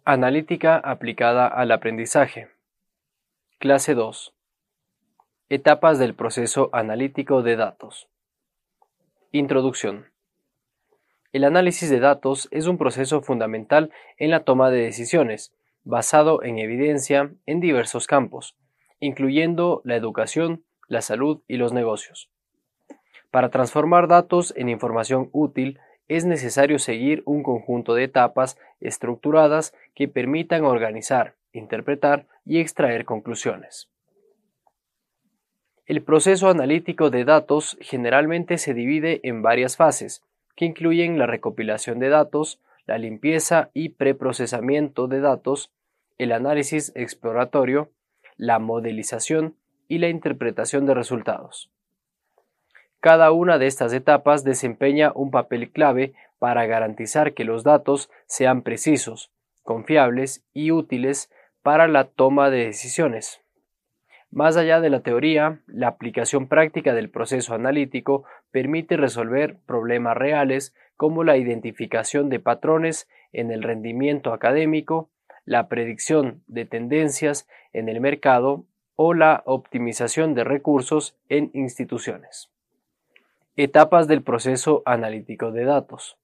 Analítica aplicada al aprendizaje. Clase 2. Etapas del proceso analítico de datos. Introducción. El análisis de datos es un proceso fundamental en la toma de decisiones, basado en evidencia en diversos campos, incluyendo la educación, la salud y los negocios. Para transformar datos en información útil, es necesario seguir un conjunto de etapas estructuradas que permitan organizar, interpretar y extraer conclusiones. El proceso analítico de datos generalmente se divide en varias fases, que incluyen la recopilación de datos, la limpieza y preprocesamiento de datos, el análisis exploratorio, la modelización y la interpretación de resultados. Cada una de estas etapas desempeña un papel clave para garantizar que los datos sean precisos, confiables y útiles para la toma de decisiones. Más allá de la teoría, la aplicación práctica del proceso analítico permite resolver problemas reales como la identificación de patrones en el rendimiento académico, la predicción de tendencias en el mercado o la optimización de recursos en instituciones. Etapas del proceso analítico de datos.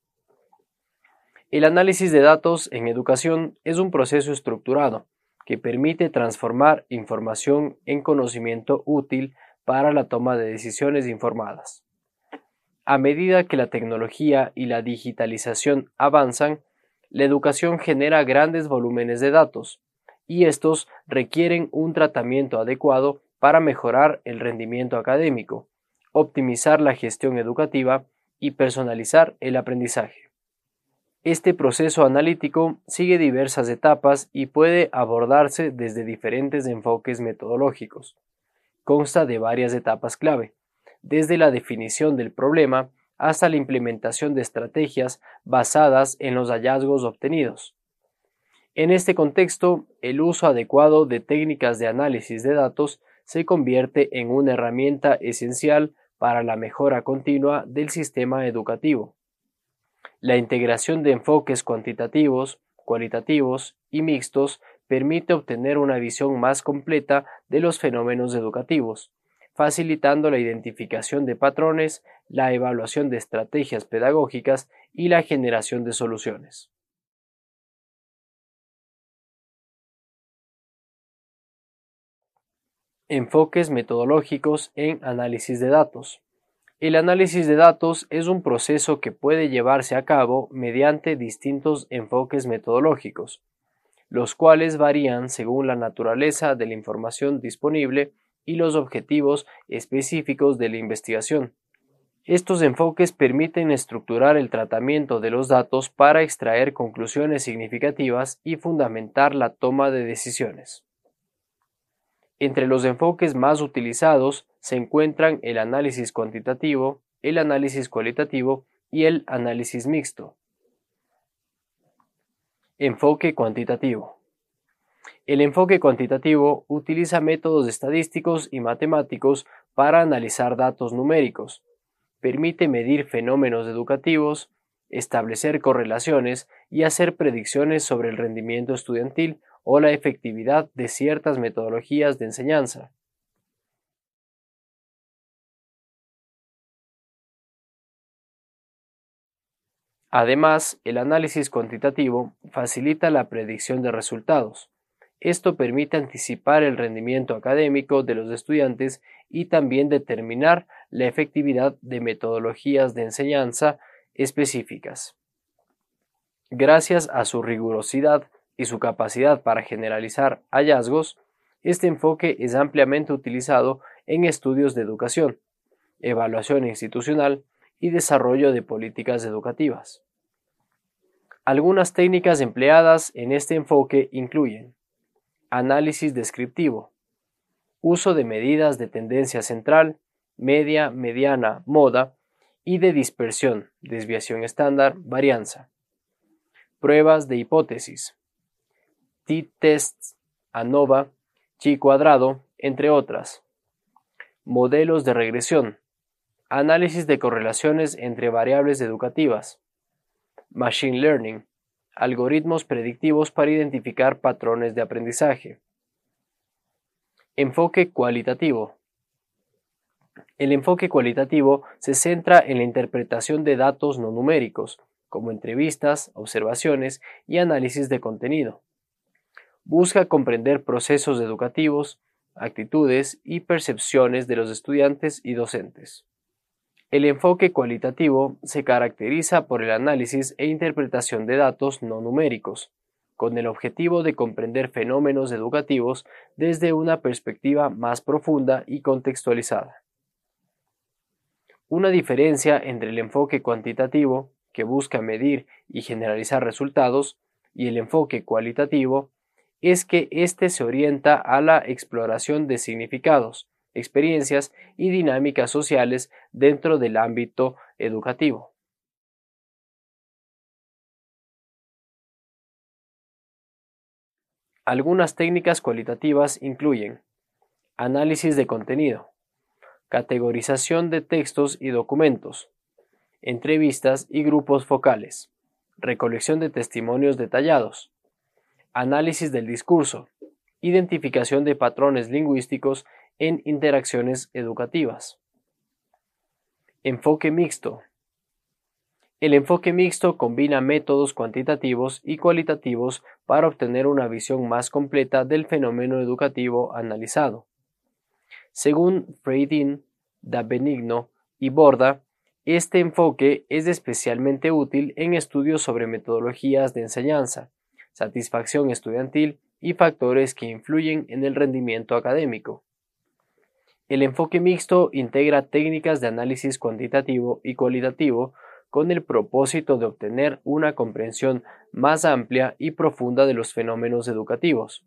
El análisis de datos en educación es un proceso estructurado que permite transformar información en conocimiento útil para la toma de decisiones informadas. A medida que la tecnología y la digitalización avanzan, la educación genera grandes volúmenes de datos, y estos requieren un tratamiento adecuado para mejorar el rendimiento académico, optimizar la gestión educativa y personalizar el aprendizaje. Este proceso analítico sigue diversas etapas y puede abordarse desde diferentes enfoques metodológicos. Consta de varias etapas clave, desde la definición del problema hasta la implementación de estrategias basadas en los hallazgos obtenidos. En este contexto, el uso adecuado de técnicas de análisis de datos se convierte en una herramienta esencial para la mejora continua del sistema educativo. La integración de enfoques cuantitativos, cualitativos y mixtos permite obtener una visión más completa de los fenómenos educativos, facilitando la identificación de patrones, la evaluación de estrategias pedagógicas y la generación de soluciones. Enfoques metodológicos en análisis de datos. El análisis de datos es un proceso que puede llevarse a cabo mediante distintos enfoques metodológicos, los cuales varían según la naturaleza de la información disponible y los objetivos específicos de la investigación. Estos enfoques permiten estructurar el tratamiento de los datos para extraer conclusiones significativas y fundamentar la toma de decisiones. Entre los enfoques más utilizados se encuentran el análisis cuantitativo, el análisis cualitativo y el análisis mixto. Enfoque cuantitativo. El enfoque cuantitativo utiliza métodos estadísticos y matemáticos para analizar datos numéricos. Permite medir fenómenos educativos, establecer correlaciones y hacer predicciones sobre el rendimiento estudiantil o la efectividad de ciertas metodologías de enseñanza. Además, el análisis cuantitativo facilita la predicción de resultados. Esto permite anticipar el rendimiento académico de los estudiantes y también determinar la efectividad de metodologías de enseñanza específicas. Gracias a su rigurosidad y su capacidad para generalizar hallazgos, este enfoque es ampliamente utilizado en estudios de educación, evaluación institucional y desarrollo de políticas educativas. Algunas técnicas empleadas en este enfoque incluyen análisis descriptivo, uso de medidas de tendencia central, media, mediana, moda y de dispersión, desviación estándar, varianza. Pruebas de hipótesis, t-tests, ANOVA, chi-cuadrado, entre otras. Modelos de regresión, análisis de correlaciones entre variables educativas. Machine Learning, algoritmos predictivos para identificar patrones de aprendizaje. Enfoque cualitativo. El enfoque cualitativo se centra en la interpretación de datos no numéricos, como entrevistas, observaciones y análisis de contenido. Busca comprender procesos educativos, actitudes y percepciones de los estudiantes y docentes. El enfoque cualitativo se caracteriza por el análisis e interpretación de datos no numéricos, con el objetivo de comprender fenómenos educativos desde una perspectiva más profunda y contextualizada. Una diferencia entre el enfoque cuantitativo, que busca medir y generalizar resultados, y el enfoque cualitativo, es que éste se orienta a la exploración de significados, experiencias y dinámicas sociales dentro del ámbito educativo. Algunas técnicas cualitativas incluyen análisis de contenido, categorización de textos y documentos, entrevistas y grupos focales, recolección de testimonios detallados, análisis del discurso, identificación de patrones lingüísticos en interacciones educativas. Enfoque mixto. El enfoque mixto combina métodos cuantitativos y cualitativos para obtener una visión más completa del fenómeno educativo analizado. Según Freidin, Da Benigno y Borda, este enfoque es especialmente útil en estudios sobre metodologías de enseñanza, satisfacción estudiantil y factores que influyen en el rendimiento académico. El enfoque mixto integra técnicas de análisis cuantitativo y cualitativo con el propósito de obtener una comprensión más amplia y profunda de los fenómenos educativos.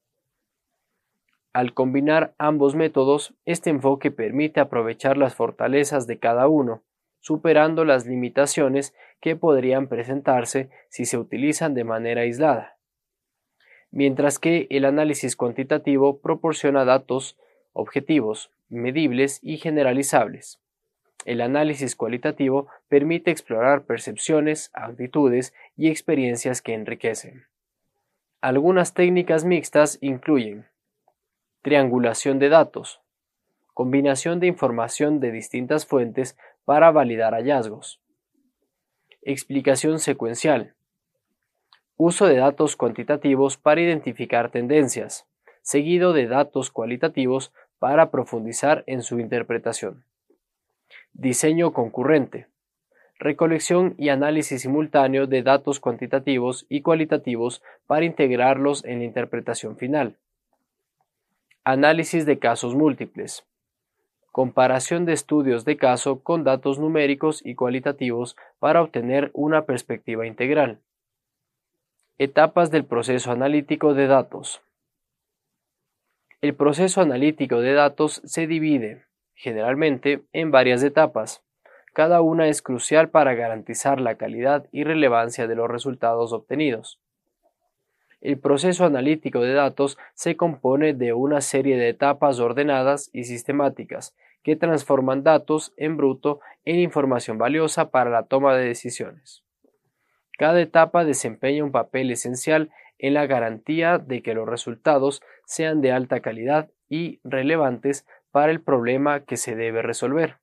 Al combinar ambos métodos, este enfoque permite aprovechar las fortalezas de cada uno, superando las limitaciones que podrían presentarse si se utilizan de manera aislada. Mientras que el análisis cuantitativo proporciona datos objetivos, medibles y generalizables. El análisis cualitativo permite explorar percepciones, actitudes y experiencias que enriquecen. Algunas técnicas mixtas incluyen triangulación de datos, combinación de información de distintas fuentes para validar hallazgos, explicación secuencial, uso de datos cuantitativos para identificar tendencias, seguido de datos cualitativos para profundizar en su interpretación. Diseño concurrente, recolección y análisis simultáneo de datos cuantitativos y cualitativos para integrarlos en la interpretación final. Análisis de casos múltiples, comparación de estudios de caso con datos numéricos y cualitativos para obtener una perspectiva integral. Etapas del proceso analítico de datos. El proceso analítico de datos se divide, generalmente, en varias etapas. Cada una es crucial para garantizar la calidad y relevancia de los resultados obtenidos. El proceso analítico de datos se compone de una serie de etapas ordenadas y sistemáticas que transforman datos en bruto en información valiosa para la toma de decisiones. Cada etapa desempeña un papel esencial en la garantía de que los resultados sean de alta calidad y relevantes para el problema que se debe resolver.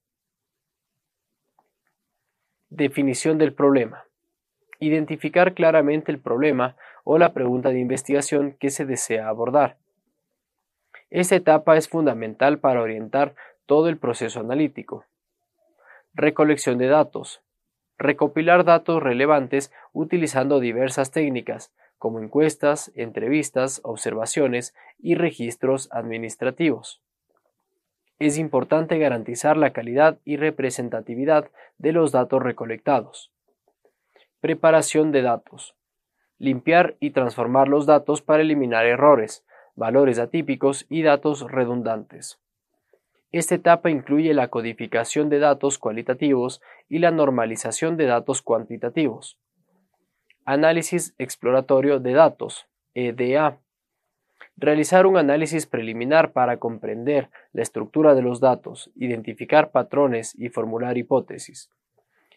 Definición del problema. Identificar claramente el problema o la pregunta de investigación que se desea abordar. Esta etapa es fundamental para orientar todo el proceso analítico. Recolección de datos. Recopilar datos relevantes utilizando diversas técnicas, como encuestas, entrevistas, observaciones y registros administrativos. Es importante garantizar la calidad y representatividad de los datos recolectados. Preparación de datos. Limpiar y transformar los datos para eliminar errores, valores atípicos y datos redundantes. Esta etapa incluye la codificación de datos cualitativos y la normalización de datos cuantitativos. Análisis exploratorio de datos, EDA. Realizar un análisis preliminar para comprender la estructura de los datos, identificar patrones y formular hipótesis.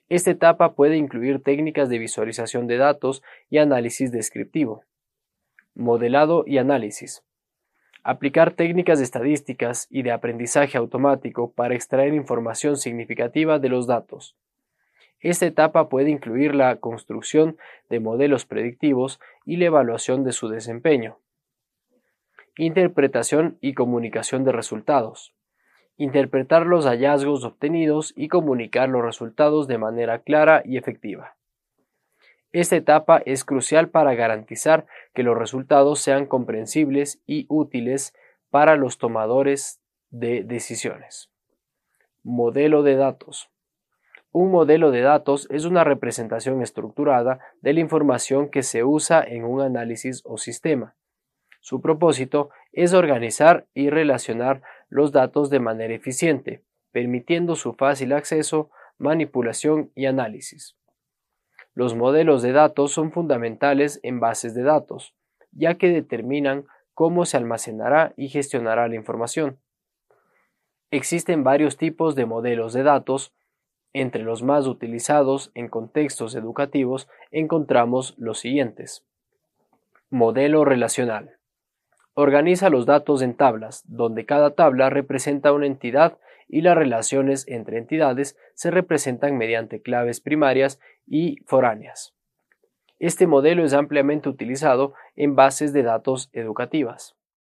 Esta etapa puede incluir técnicas de visualización de datos y análisis descriptivo. Modelado y análisis. Aplicar técnicas estadísticas y de aprendizaje automático para extraer información significativa de los datos. Esta etapa puede incluir la construcción de modelos predictivos y la evaluación de su desempeño. Interpretación y comunicación de resultados. Interpretar los hallazgos obtenidos y comunicar los resultados de manera clara y efectiva. Esta etapa es crucial para garantizar que los resultados sean comprensibles y útiles para los tomadores de decisiones. Modelo de datos. Un modelo de datos es una representación estructurada de la información que se usa en un análisis o sistema. Su propósito es organizar y relacionar los datos de manera eficiente, permitiendo su fácil acceso, manipulación y análisis. Los modelos de datos son fundamentales en bases de datos, ya que determinan cómo se almacenará y gestionará la información. Existen varios tipos de modelos de datos. Entre los más utilizados en contextos educativos encontramos los siguientes. Modelo relacional. Organiza los datos en tablas, donde cada tabla representa una entidad y las relaciones entre entidades se representan mediante claves primarias y foráneas. Este modelo es ampliamente utilizado en bases de datos educativas.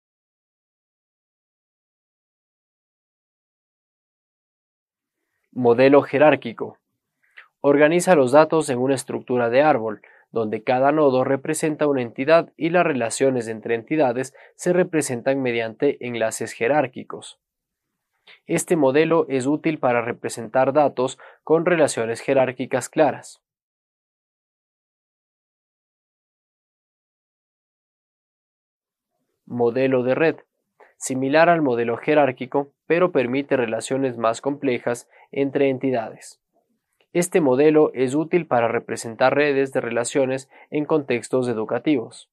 Modelo jerárquico. Organiza los datos en una estructura de árbol, donde cada nodo representa una entidad y las relaciones entre entidades se representan mediante enlaces jerárquicos. Este modelo es útil para representar datos con relaciones jerárquicas claras. Modelo de red. Similar al modelo jerárquico, pero permite relaciones más complejas entre entidades. Este modelo es útil para representar redes de relaciones en contextos educativos.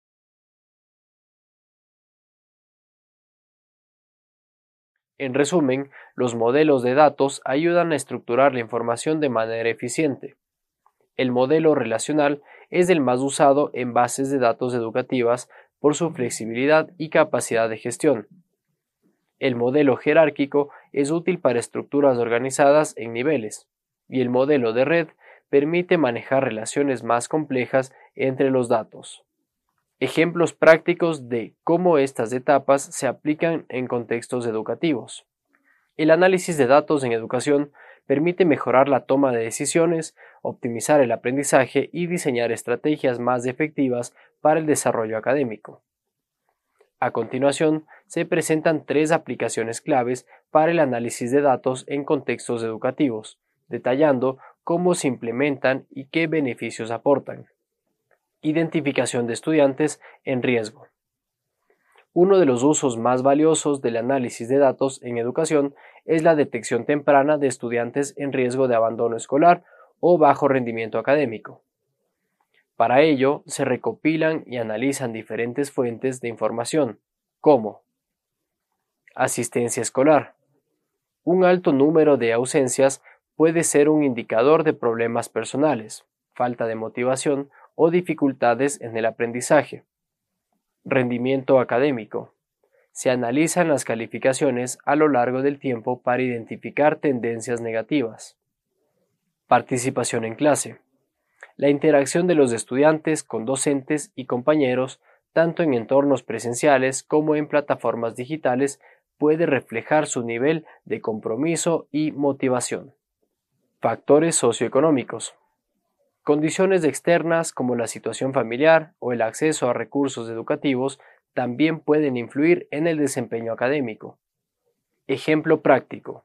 En resumen, los modelos de datos ayudan a estructurar la información de manera eficiente. El modelo relacional es el más usado en bases de datos educativas por su flexibilidad y capacidad de gestión. El modelo jerárquico es útil para estructuras organizadas en niveles, y el modelo de red permite manejar relaciones más complejas entre los datos. Ejemplos prácticos de cómo estas etapas se aplican en contextos educativos. El análisis de datos en educación permite mejorar la toma de decisiones, optimizar el aprendizaje y diseñar estrategias más efectivas para el desarrollo académico. A continuación, se presentan tres aplicaciones claves para el análisis de datos en contextos educativos, detallando cómo se implementan y qué beneficios aportan. Identificación de estudiantes en riesgo. Uno de los usos más valiosos del análisis de datos en educación es la detección temprana de estudiantes en riesgo de abandono escolar o bajo rendimiento académico. Para ello, se recopilan y analizan diferentes fuentes de información, como asistencia escolar. Un alto número de ausencias puede ser un indicador de problemas personales, falta de motivación o dificultades en el aprendizaje. Rendimiento académico. Se analizan las calificaciones a lo largo del tiempo para identificar tendencias negativas. Participación en clase. La interacción de los estudiantes con docentes y compañeros, tanto en entornos presenciales como en plataformas digitales, puede reflejar su nivel de compromiso y motivación. Factores socioeconómicos. Condiciones externas como la situación familiar o el acceso a recursos educativos también pueden influir en el desempeño académico. Ejemplo práctico.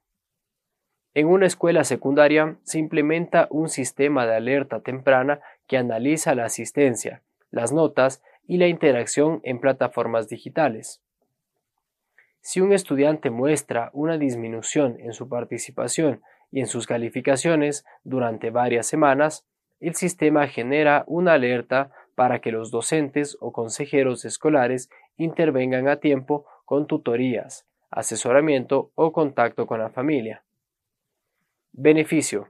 En una escuela secundaria se implementa un sistema de alerta temprana que analiza la asistencia, las notas y la interacción en plataformas digitales. Si un estudiante muestra una disminución en su participación y en sus calificaciones durante varias semanas, el sistema genera una alerta para que los docentes o consejeros escolares intervengan a tiempo con tutorías, asesoramiento o contacto con la familia. Beneficio.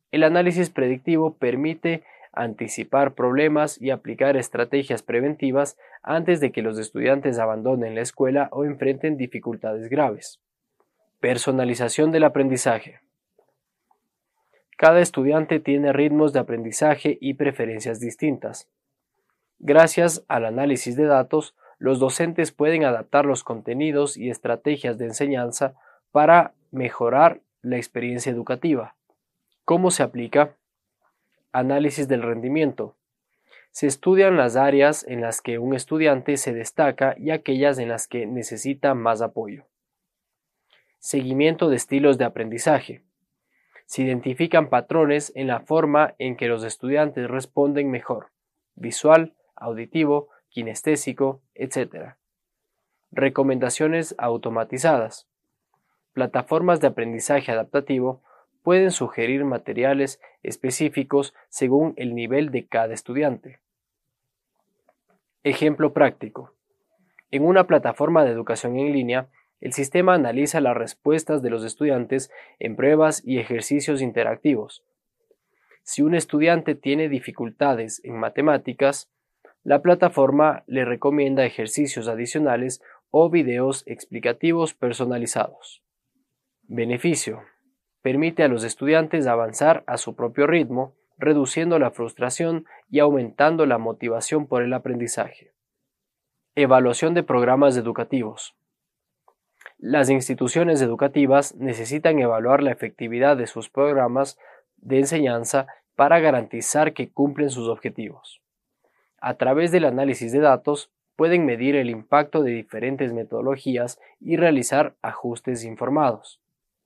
El análisis predictivo permite anticipar problemas y aplicar estrategias preventivas antes de que los estudiantes abandonen la escuela o enfrenten dificultades graves. Personalización del aprendizaje. Cada estudiante tiene ritmos de aprendizaje y preferencias distintas. Gracias al análisis de datos, los docentes pueden adaptar los contenidos y estrategias de enseñanza para mejorar la experiencia educativa. ¿Cómo se aplica? Análisis del rendimiento. Se estudian las áreas en las que un estudiante se destaca y aquellas en las que necesita más apoyo. Seguimiento de estilos de aprendizaje. Se identifican patrones en la forma en que los estudiantes responden mejor, visual, auditivo, kinestésico, etc. Recomendaciones automatizadas. Plataformas de aprendizaje adaptativo pueden sugerir materiales específicos según el nivel de cada estudiante. Ejemplo práctico. En una plataforma de educación en línea, el sistema analiza las respuestas de los estudiantes en pruebas y ejercicios interactivos. Si un estudiante tiene dificultades en matemáticas, la plataforma le recomienda ejercicios adicionales o videos explicativos personalizados. Beneficio. Permite a los estudiantes avanzar a su propio ritmo, reduciendo la frustración y aumentando la motivación por el aprendizaje. Evaluación de programas educativos. Las instituciones educativas necesitan evaluar la efectividad de sus programas de enseñanza para garantizar que cumplen sus objetivos. A través del análisis de datos, pueden medir el impacto de diferentes metodologías y realizar ajustes informados.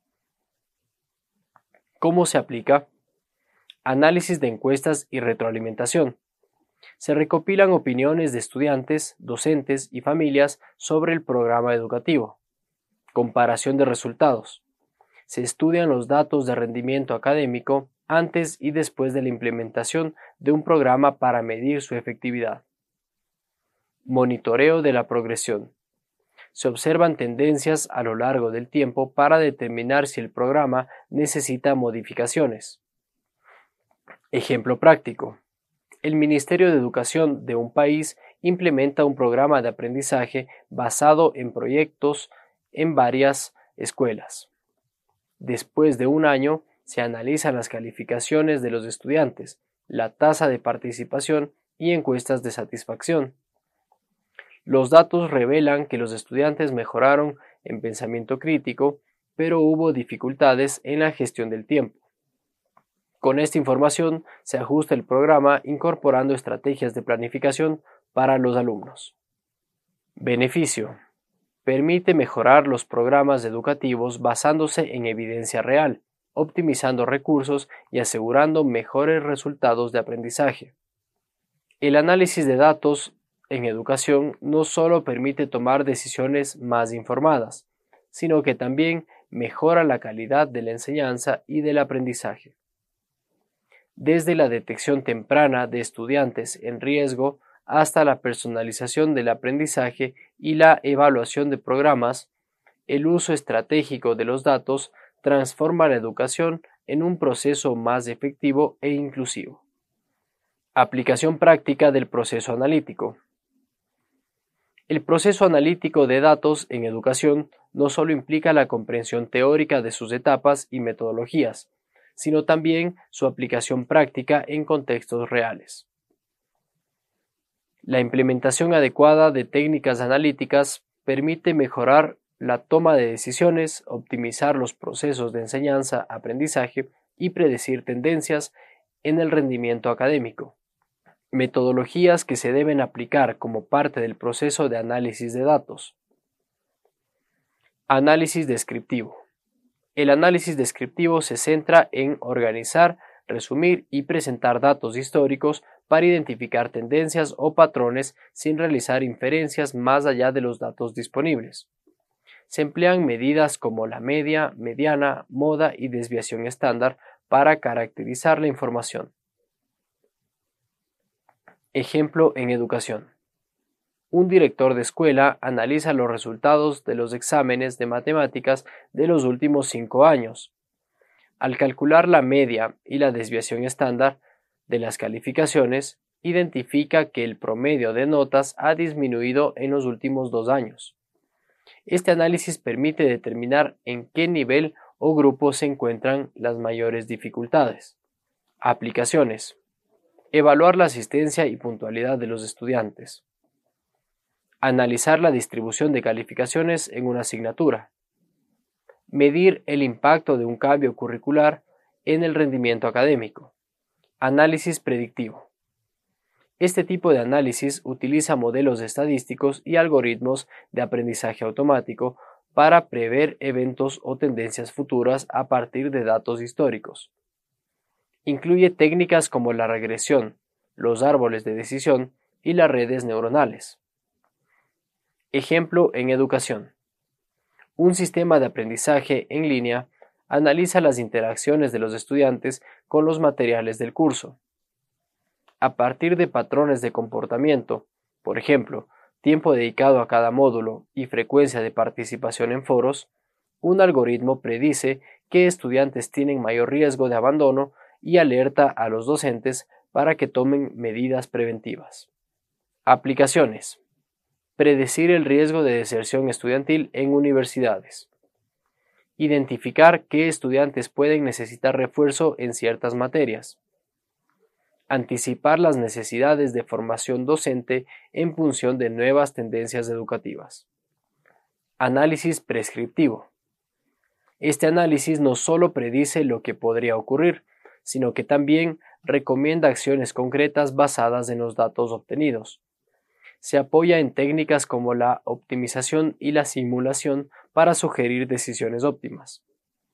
¿Cómo se aplica? Análisis de encuestas y retroalimentación. Se recopilan opiniones de estudiantes, docentes y familias sobre el programa educativo. Comparación de resultados. Se estudian los datos de rendimiento académico antes y después de la implementación de un programa para medir su efectividad. Monitoreo de la progresión. Se observan tendencias a lo largo del tiempo para determinar si el programa necesita modificaciones. Ejemplo práctico. El Ministerio de Educación de un país implementa un programa de aprendizaje basado en proyectos en varias escuelas. Después de un año, se analizan las calificaciones de los estudiantes, la tasa de participación y encuestas de satisfacción. Los datos revelan que los estudiantes mejoraron en pensamiento crítico, pero hubo dificultades en la gestión del tiempo. Con esta información se ajusta el programa incorporando estrategias de planificación para los alumnos. Beneficio. Permite mejorar los programas educativos basándose en evidencia real, optimizando recursos y asegurando mejores resultados de aprendizaje. El análisis de datos en educación no solo permite tomar decisiones más informadas, sino que también mejora la calidad de la enseñanza y del aprendizaje. Desde la detección temprana de estudiantes en riesgo hasta la personalización del aprendizaje y la evaluación de programas, el uso estratégico de los datos transforma la educación en un proceso más efectivo e inclusivo. Aplicación práctica del proceso analítico. El proceso analítico de datos en educación no solo implica la comprensión teórica de sus etapas y metodologías, sino también su aplicación práctica en contextos reales. La implementación adecuada de técnicas analíticas permite mejorar la toma de decisiones, optimizar los procesos de enseñanza-aprendizaje y predecir tendencias en el rendimiento académico. Metodologías que se deben aplicar como parte del proceso de análisis de datos. Análisis descriptivo. El análisis descriptivo se centra en organizar, resumir y presentar datos históricos para identificar tendencias o patrones sin realizar inferencias más allá de los datos disponibles. Se emplean medidas como la media, mediana, moda y desviación estándar para caracterizar la información. Ejemplo en educación. Un director de escuela analiza los resultados de los exámenes de matemáticas de los últimos 5 años. Al calcular la media y la desviación estándar de las calificaciones, identifica que el promedio de notas ha disminuido en los últimos 2 años. Este análisis permite determinar en qué nivel o grupo se encuentran las mayores dificultades. Aplicaciones. Evaluar la asistencia y puntualidad de los estudiantes. Analizar la distribución de calificaciones en una asignatura. Medir el impacto de un cambio curricular en el rendimiento académico. Análisis predictivo. Este tipo de análisis utiliza modelos estadísticos y algoritmos de aprendizaje automático para prever eventos o tendencias futuras a partir de datos históricos. Incluye técnicas como la regresión, los árboles de decisión y las redes neuronales. Ejemplo en educación. Un sistema de aprendizaje en línea analiza las interacciones de los estudiantes con los materiales del curso. A partir de patrones de comportamiento, por ejemplo, tiempo dedicado a cada módulo y frecuencia de participación en foros, un algoritmo predice qué estudiantes tienen mayor riesgo de abandono y alerta a los docentes para que tomen medidas preventivas. Aplicaciones. Predecir el riesgo de deserción estudiantil en universidades. Identificar qué estudiantes pueden necesitar refuerzo en ciertas materias. Anticipar las necesidades de formación docente en función de nuevas tendencias educativas. Análisis prescriptivo. Este análisis no solo predice lo que podría ocurrir, sino que también recomienda acciones concretas basadas en los datos obtenidos. Se apoya en técnicas como la optimización y la simulación para sugerir decisiones óptimas.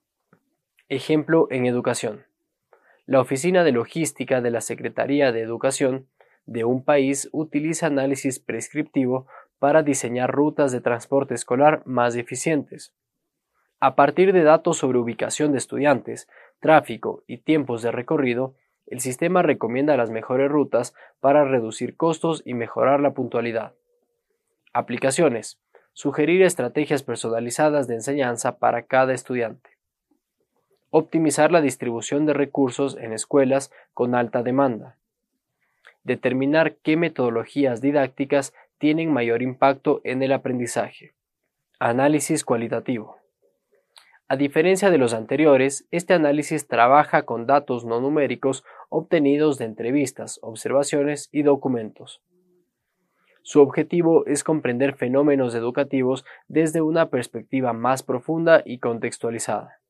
Ejemplo en educación. La Oficina de Logística de la Secretaría de Educación de un país utiliza análisis prescriptivo para diseñar rutas de transporte escolar más eficientes. A partir de datos sobre ubicación de estudiantes, tráfico y tiempos de recorrido, el sistema recomienda las mejores rutas para reducir costos y mejorar la puntualidad. Aplicaciones. Sugerir estrategias personalizadas de enseñanza para cada estudiante. Optimizar la distribución de recursos en escuelas con alta demanda. Determinar qué metodologías didácticas tienen mayor impacto en el aprendizaje. Análisis cualitativo. A diferencia de los anteriores, este análisis trabaja con datos no numéricos obtenidos de entrevistas, observaciones y documentos. Su objetivo es comprender fenómenos educativos desde una perspectiva más profunda y contextualizada.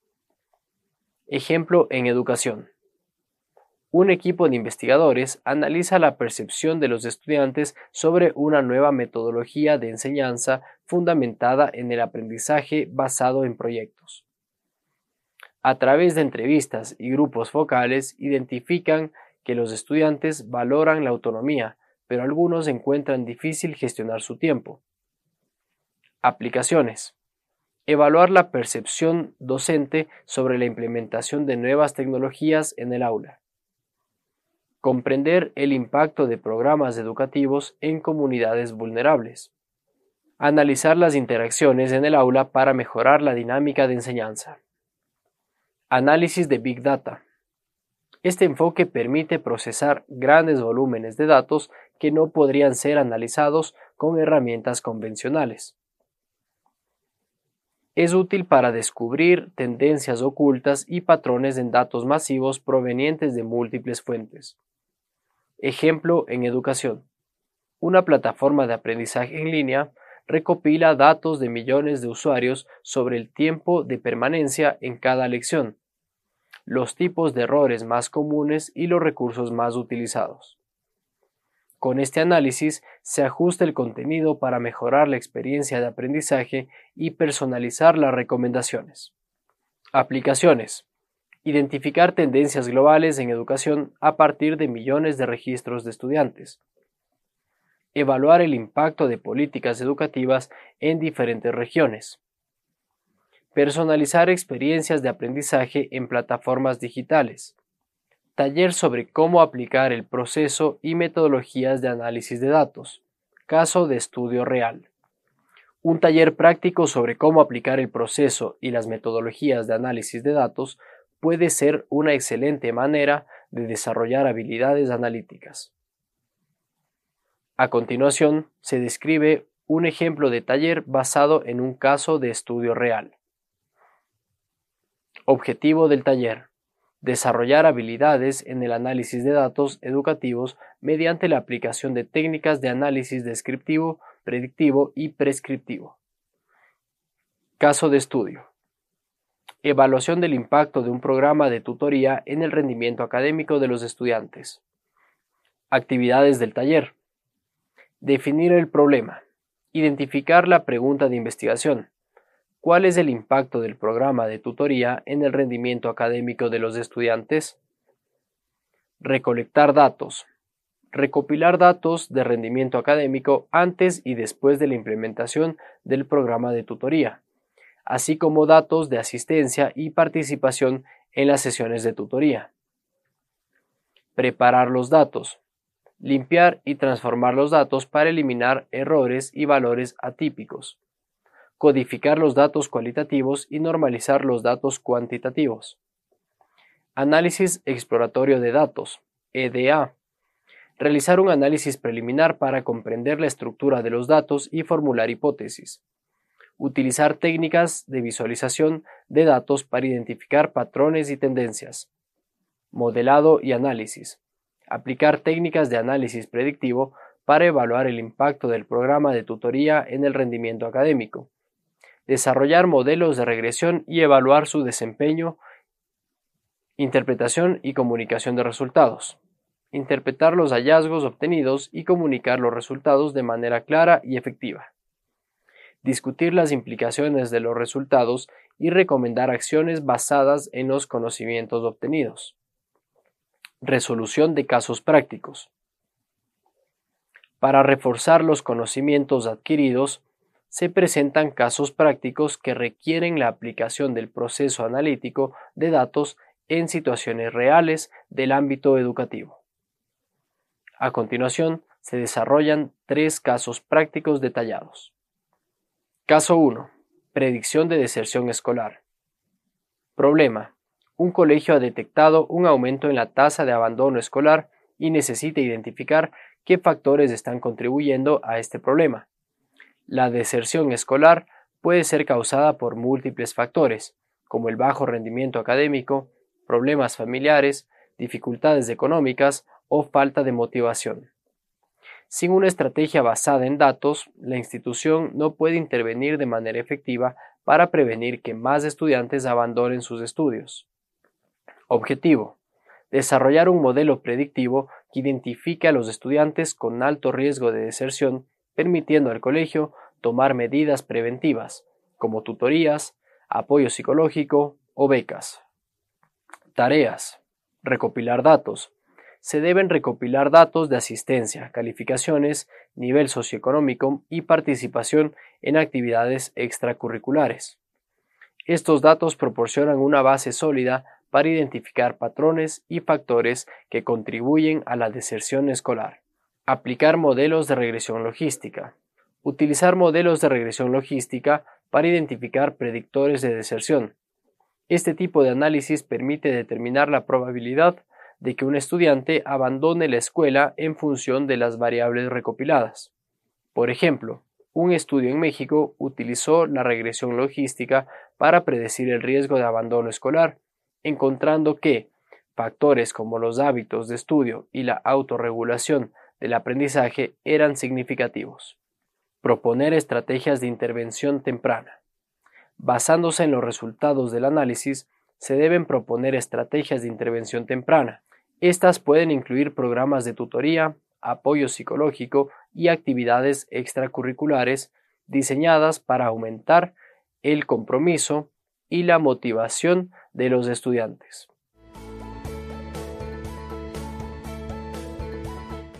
Ejemplo en educación. Un equipo de investigadores analiza la percepción de los estudiantes sobre una nueva metodología de enseñanza fundamentada en el aprendizaje basado en proyectos. A través de entrevistas y grupos focales identifican que los estudiantes valoran la autonomía, pero algunos encuentran difícil gestionar su tiempo. Aplicaciones. Evaluar la percepción docente sobre la implementación de nuevas tecnologías en el aula. Comprender el impacto de programas educativos en comunidades vulnerables. Analizar las interacciones en el aula para mejorar la dinámica de enseñanza. Análisis de Big Data. Este enfoque permite procesar grandes volúmenes de datos que no podrían ser analizados con herramientas convencionales. Es útil para descubrir tendencias ocultas y patrones en datos masivos provenientes de múltiples fuentes. Ejemplo en educación. Una plataforma de aprendizaje en línea recopila datos de millones de usuarios sobre el tiempo de permanencia en cada lección, los tipos de errores más comunes y los recursos más utilizados. Con este análisis se ajusta el contenido para mejorar la experiencia de aprendizaje y personalizar las recomendaciones. Aplicaciones. Identificar tendencias globales en educación a partir de millones de registros de estudiantes. Evaluar el impacto de políticas educativas en diferentes regiones. Personalizar experiencias de aprendizaje en plataformas digitales. Taller sobre cómo aplicar el proceso y metodologías de análisis de datos. Caso de estudio real. Un taller práctico sobre cómo aplicar el proceso y las metodologías de análisis de datos puede ser una excelente manera de desarrollar habilidades analíticas. A continuación, se describe un ejemplo de taller basado en un caso de estudio real. Objetivo del taller: desarrollar habilidades en el análisis de datos educativos mediante la aplicación de técnicas de análisis descriptivo, predictivo y prescriptivo. Caso de estudio: evaluación del impacto de un programa de tutoría en el rendimiento académico de los estudiantes. Actividades del taller: definir el problema, identificar la pregunta de investigación. ¿Cuál es el impacto del programa de tutoría en el rendimiento académico de los estudiantes? Recolectar datos. Recopilar datos de rendimiento académico antes y después de la implementación del programa de tutoría, así como datos de asistencia y participación en las sesiones de tutoría. Preparar los datos. Limpiar y transformar los datos para eliminar errores y valores atípicos. Codificar los datos cualitativos y normalizar los datos cuantitativos. Análisis exploratorio de datos, EDA. Realizar un análisis preliminar para comprender la estructura de los datos y formular hipótesis. Utilizar técnicas de visualización de datos para identificar patrones y tendencias. Modelado y análisis. Aplicar técnicas de análisis predictivo para evaluar el impacto del programa de tutoría en el rendimiento académico. Desarrollar modelos de regresión y evaluar su desempeño. Interpretación y comunicación de resultados. Interpretar los hallazgos obtenidos y comunicar los resultados de manera clara y efectiva. Discutir las implicaciones de los resultados y recomendar acciones basadas en los conocimientos obtenidos. Resolución de casos prácticos. Para reforzar los conocimientos adquiridos, se presentan casos prácticos que requieren la aplicación del proceso analítico de datos en situaciones reales del ámbito educativo. A continuación, se desarrollan 3 casos prácticos detallados. Caso 1. Predicción de deserción escolar. Problema: un colegio ha detectado un aumento en la tasa de abandono escolar y necesita identificar qué factores están contribuyendo a este problema. La deserción escolar puede ser causada por múltiples factores, como el bajo rendimiento académico, problemas familiares, dificultades económicas o falta de motivación. Sin una estrategia basada en datos, la institución no puede intervenir de manera efectiva para prevenir que más estudiantes abandonen sus estudios. Objetivo: desarrollar un modelo predictivo que identifique a los estudiantes con alto riesgo de deserción, permitiendo al colegio tomar medidas preventivas, como tutorías, apoyo psicológico o becas. Tareas: recopilar datos. Se deben recopilar datos de asistencia, calificaciones, nivel socioeconómico y participación en actividades extracurriculares. Estos datos proporcionan una base sólida para identificar patrones y factores que contribuyen a la deserción escolar. Aplicar modelos de regresión logística. Utilizar modelos de regresión logística para identificar predictores de deserción. Este tipo de análisis permite determinar la probabilidad de que un estudiante abandone la escuela en función de las variables recopiladas. Por ejemplo, un estudio en México utilizó la regresión logística para predecir el riesgo de abandono escolar, encontrando que factores como los hábitos de estudio y la autorregulación del aprendizaje eran significativos. Proponer estrategias de intervención temprana. Basándose en los resultados del análisis, se deben proponer estrategias de intervención temprana. Estas pueden incluir programas de tutoría, apoyo psicológico y actividades extracurriculares diseñadas para aumentar el compromiso y la motivación de los estudiantes.